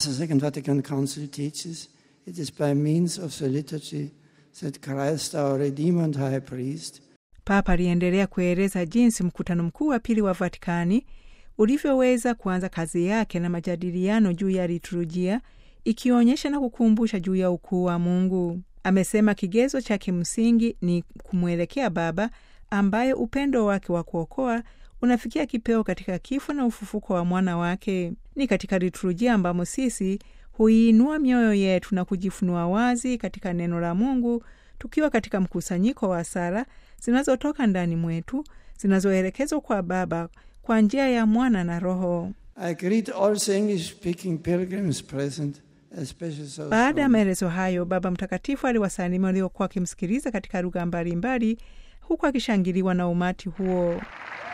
the Second Vatican Council teaches, it is by means of the liturgy that Christ, our Redeemer and High Priest. Papa aliendelea kueleza jinsi mkutano mkuu wa pili wa Vatikani ulivyoweza kuanza kazi yake na majadiliano juu ya liturujia, ikionyesha na kukumbusha juu ya ukuu wa Mungu. Amesema kigezo cha kimsingi ni kumwelekea Baba, ambaye upendo wake wa kuokoa unafikia kipeo katika kifo na ufufuko wa mwana wake. Ni katika liturujia ambamo sisi huinua mioyo yetu na kujifunua wazi katika neno la Mungu, tukiwa katika mkusanyiko wa sala zinazotoka ndani mwetu, zinazoelekezwa kwa Baba kwa njia ya Mwana na Roho. I greet all the English-speaking pilgrims present, especially those. Baada ya maelezo hayo, Baba Mtakatifu aliwasalimia waliokuwa wakimsikiliza katika lugha mbalimbali, huku akishangiliwa na umati huo.